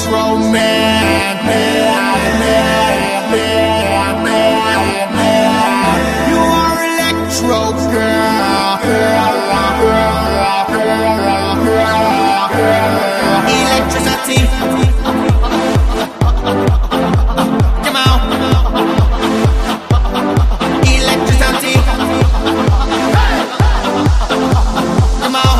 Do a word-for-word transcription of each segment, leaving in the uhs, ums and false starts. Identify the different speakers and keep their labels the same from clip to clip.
Speaker 1: electro man, man, man, man, man, man. You are electro girl, girl, girl, girl, girl, girl. Electricity. Come on. Electricity. Come on.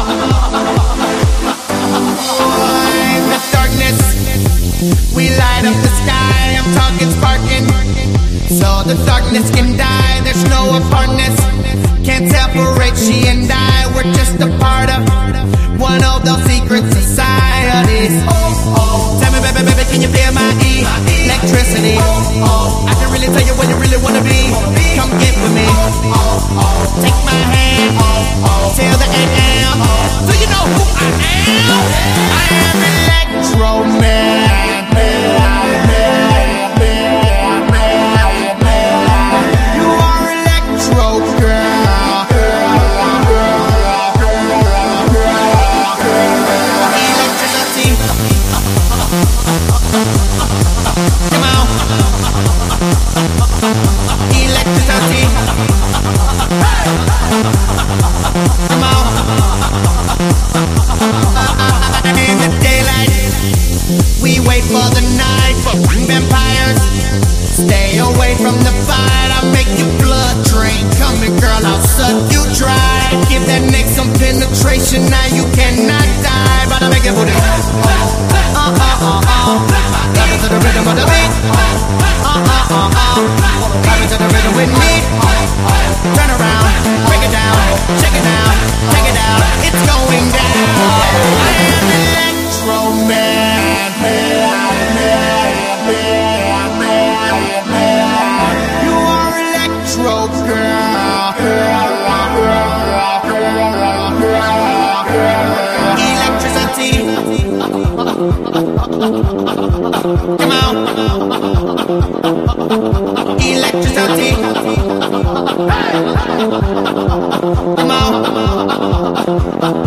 Speaker 1: The darkness, we light up the sky. I'm talking sparking, so the darkness can die. There's no apartness, can't separate she and I. We're just a part of one of those secret societies. Tell me, baby, baby, can you feel my E? Electricity. I can really tell you what you really wanna be. Come get with me. Take my hand till the A M. Do you know who I am? I am Electro Man. Man, man, man, man, man. You are Electro girl. Girl, girl, girl, girl, girl. Electricity. Come on. Electricity. Come on. In the daylight, we wait for the night. For vampires, stay away from the fight. I'll make your blood drain. Come here, girl, I'll suck you dry. Give that neck some penetration. Now you cannot die. But I'll make it booty. Uh, uh, uh, uh. Love it to the rhythm of the beat. Uh, uh, uh, uh. Love it to the rhythm with me. Turn around, break it down, check it out, take it out. It's going down. I am Electro Man, man, man, man, man, man. You are Electro girl, girl, girl, girl, girl, girl. Electricity. Come on. Electricity. Come on.